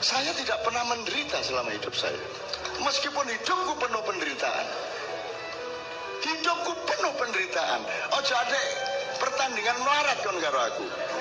Saya tidak pernah menderita selama hidup saya. Meskipun hidupku penuh penderitaan. Hidupku penuh penderitaan. Ojo ada pertandingan melarat kon karo aku.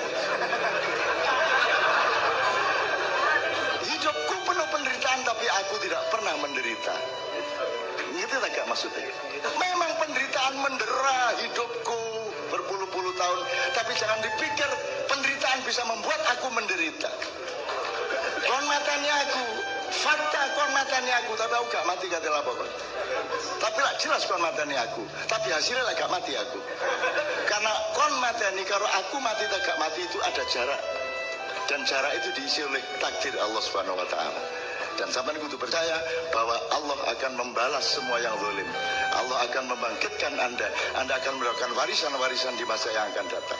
Hidupku penuh penderitaan tapi aku tidak pernah menderita. Ngerti tak gak maksudnya? Memang penderitaan mendera hidupku berpuluh-puluh tahun, tapi jangan dipikir penderitaan bisa membuat aku menderita. Kon matanya aku, fakta kon matanya aku, tapi aku gak mati kata apa kon. Tapi lah jelas kon matanya aku, tapi hasilnya lah gak mati aku. Karena kon matanya kalau aku mati tak gak mati itu ada jarak, dan jarak itu diisi oleh takdir Allah Subhanahu Wa Taala. Dan sampai kudu percaya bahwa Allah akan membalas semua yang zalim. Allah akan membangkitkan Anda akan mendapatkan warisan-warisan di masa yang akan datang.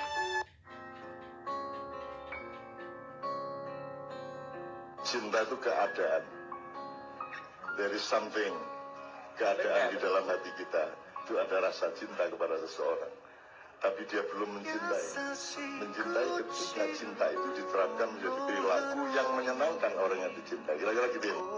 Cinta itu keadaan. There is something, keadaan di dalam hati kita. Itu ada rasa cinta kepada seseorang. Tapi dia belum mencintai. Mencintai ketika cinta itu diterapkan menjadi perilaku yang menyenangkan orang yang dicintai. Kira-kira gitu ya.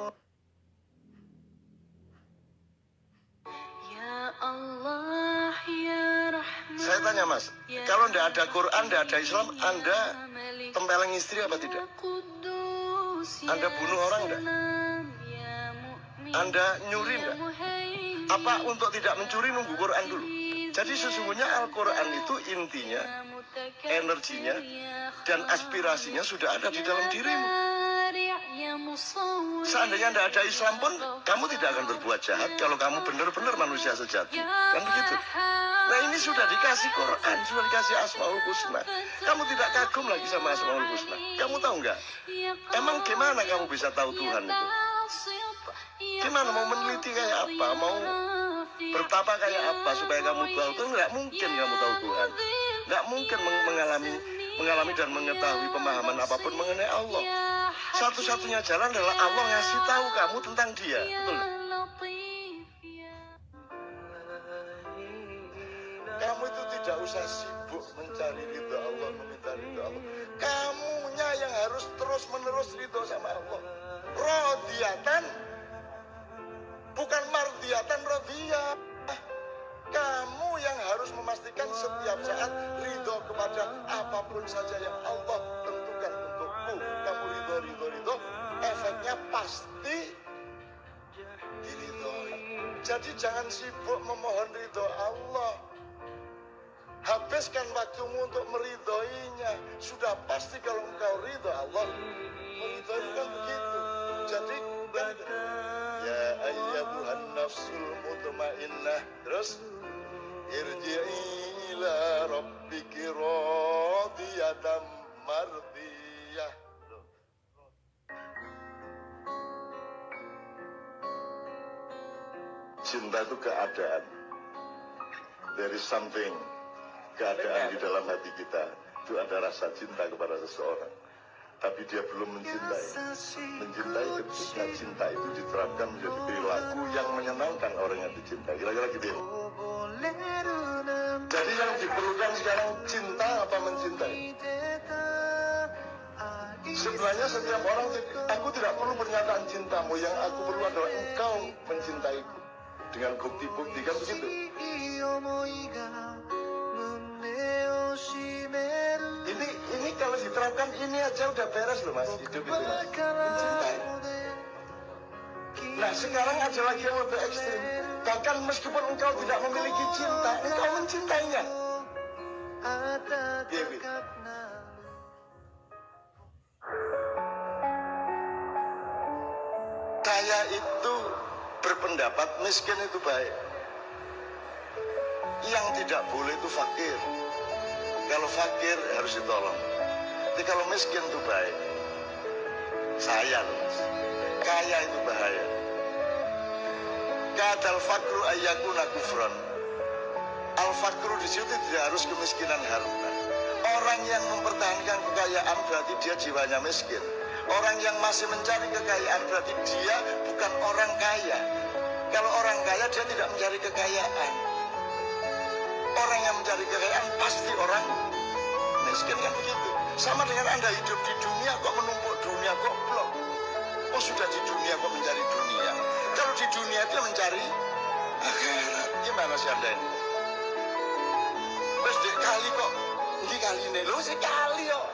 Saya tanya Mas, kalau tidak ada Quran, tidak ada Islam, Anda tempeleng istri apa tidak? Anda bunuh orang enggak? Anda nyuri enggak? Apa untuk tidak mencuri nunggu Quran dulu? Jadi sesungguhnya Al-Quran itu intinya, energinya, dan aspirasinya sudah ada di dalam dirimu. Seandainya tidak ada Islam pun, kamu tidak akan berbuat jahat kalau kamu benar-benar manusia sejati. Kan begitu? Nah ini sudah dikasih Quran, sudah dikasih Asmaul Husna. Kamu tidak kagum lagi sama Asmaul Husna. Kamu tahu nggak? Emang gimana kamu bisa tahu Tuhan itu? Gimana mau meneliti kayak apa? Mau bertapa kayak apa supaya kamu tahu Tuhan? Nggak mungkin kamu tahu Tuhan. Nggak mungkin mengalami dan mengetahui pemahaman apapun mengenai Allah. Satu-satunya jalan adalah Allah ngasih tahu kamu tentang Dia. Betul? Kamu itu tidak usah sibuk mencari ridho Allah, meminta ridho Allah. Kamunya yang harus terus-menerus ridho sama Allah. Rodiyatan, bukan mardiyatan, rodiyah. Kamu yang harus memastikan setiap saat ridho kepada apapun saja yang Allah tentukan untukmu. Kamu ridho, efeknya pasti diridhoi. Jadi jangan sibuk memohon ridho Allah. Habiskan waktumu untuk meridhoinya. Sudah pasti kalau engkau ridho Allah, meridhoi kan begitu. Jadi ya ayyatuhan nafsul mutmainnah, terus irji'i ila rabbiki radiyatan mardiyah. Cinta itu keadaan. There is something, keadaan di dalam hati kita. Itu ada rasa cinta kepada seseorang, tapi dia belum mencintai. Mencintai ketika cinta itu diterapkan menjadi perilaku yang menyenangkan orang yang dicintai. Kira-kira gitu ya. Jadi yang diperlukan sekarang cinta apa mencintai? Sebenarnya setiap orang, aku tidak perlu pernyataan cintamu. Yang aku perlu adalah engkau mencintaiku dengan bukti-bukti, kan begitu? Ini kalau diterapkan ini aja udah beres loh Mas, hidup itu Mas. Mencintai. Nah sekarang ada lagi yang lebih ekstrim. Bahkan meskipun engkau tidak memiliki cinta, engkau mencintainya. Saya itu berpendapat miskin itu baik. Yang tidak boleh itu fakir. Kalau fakir harus ditolong. Tapi kalau miskin itu baik. Sayang, kaya itu bahaya. Kadal fakru ayyakuna kufran. Al fakru di situ tidak harus kemiskinan harta. Orang yang mempertahankan kekayaan berarti dia jiwanya miskin. Orang yang masih mencari kekayaan berarti dia bukan orang kaya. Kalau orang kaya dia tidak mencari kekayaan. Orang yang mencari kekayaan pasti orang miskin kan begitu. Sama dengan Anda hidup di dunia kok menumpuk dunia, goblok. Oh sudah di dunia kok mencari dunia. Kalau di dunia itu mencari akhirat. Gimana sih Anda ini? Terus dek kali kok, ini kali ini, lo sekali kok.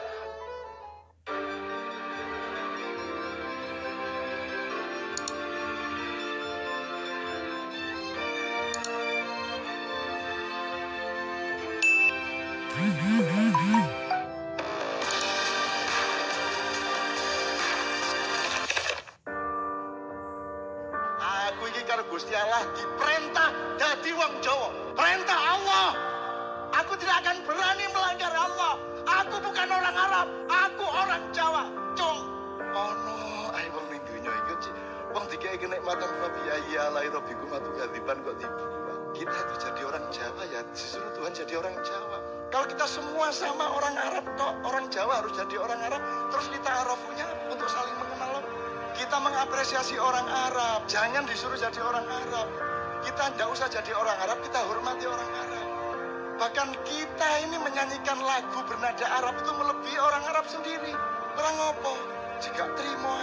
Aku ini karo Gusti Allah diperintah dadi wong Jawa. Perintah Allah. Aku tidak akan berani melanggar Allah. Aku bukan orang Arab, aku orang Jawa. Cok. Oh no, ayo wong ning dunya iki cik. Wong dikai kenikmatan fabi ayya rabbikum atukadziban kok dibuang. Kita itu jadi orang Jawa ya, disuruh Tuhan jadi orang Jawa. Kalau kita semua sama orang Arab kok, orang Jawa harus jadi orang Arab, terus kita arafunya untuk saling mengenal. Kita mengapresiasi orang Arab, jangan disuruh jadi orang Arab. Kita tidak usah jadi orang Arab, kita hormati orang Arab. Bahkan kita ini menyanyikan lagu bernada Arab itu melebihi orang Arab sendiri. Orang apa? Jika terima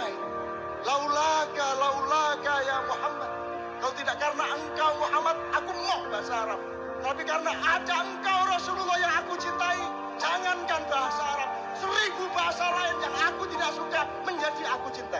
laulaka ya Muhammad. Kalau tidak karena engkau Muhammad, aku mau bahasa Arab. Tapi karena ada engkau Rasulullah yang aku cintai, jangankan bahasa Arab, 1000 bahasa lain yang aku tidak suka menjadi aku cintai.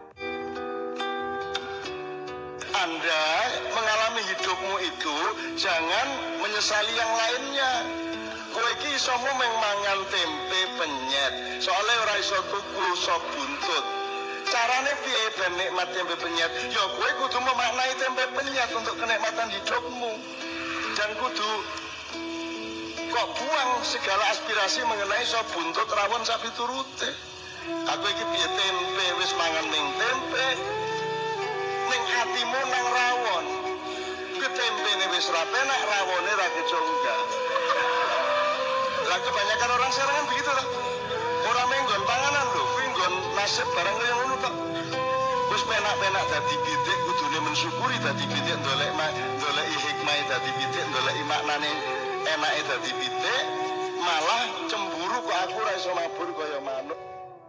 Anda mengalami hidupmu itu jangan menyesali yang lainnya. Kowe iki iso mangan tempe penyet, soalnya ora iso tuku sop buntut. Carane piye ben nikmat tempe penyet? Ya kowe kudu memaknai tempe penyet untuk kenikmatan hidupmu. Dan kudu kok buang segala aspirasi mengenai sop buntut rawon sapi turute. Aku iki piye tempe wis mangan ning tempe. Ning atimu nang rawon. Ketempene wis ra penak, rawone ra keconggal. Lah kebanyakan orang sekarang kan begitu lah. Ora menggon panganan lho, kuwi nggon nasib barang kaya ngono tok. Wis penak-penak dadi pitik kudune mensyukuri dadi pitik ndoleki hikmahe dadi pitik, ndoleki maknane enake dadi pitik, malah cemburu kok aku ora iso mabur kaya manuk.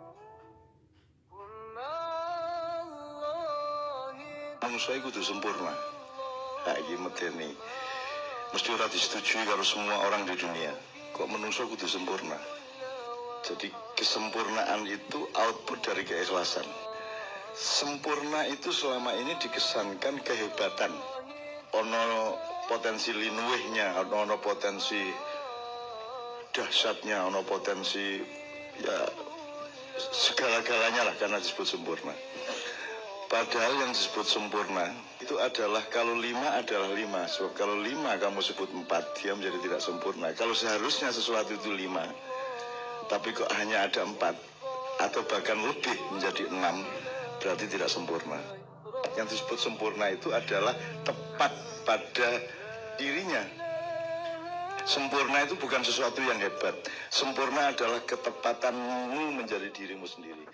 Manusia itu kudu sempurna. Nah, ini medeni. Mesti ora disetujui karo semua orang di dunia. Kok manusia kudu sempurna? Jadi kesempurnaan itu output dari keikhlasan. Sempurna itu selama ini dikesankan kehebatan. Ono potensi linuwihnya, ono potensi dahsyatnya, ono potensi ya segala-galanya lah karena disebut sempurna. Padahal yang disebut sempurna itu adalah kalau 5 adalah 5. So, kalau 5 kamu sebut 4, dia menjadi tidak sempurna. Kalau seharusnya sesuatu itu 5, tapi kok hanya ada 4 atau bahkan lebih menjadi 6, berarti tidak sempurna. Yang disebut sempurna itu adalah tepat pada dirinya. Sempurna itu bukan sesuatu yang hebat. Sempurna adalah ketepatanmu menjadi dirimu sendiri.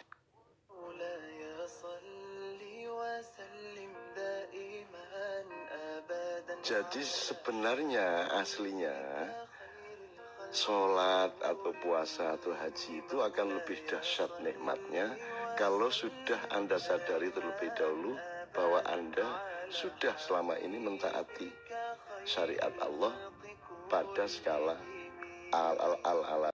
Jadi sebenarnya aslinya sholat atau puasa atau haji itu akan lebih dahsyat nikmatnya kalau sudah Anda sadari terlebih dahulu bahwa Anda sudah selama ini mentaati syariat Allah pada skala al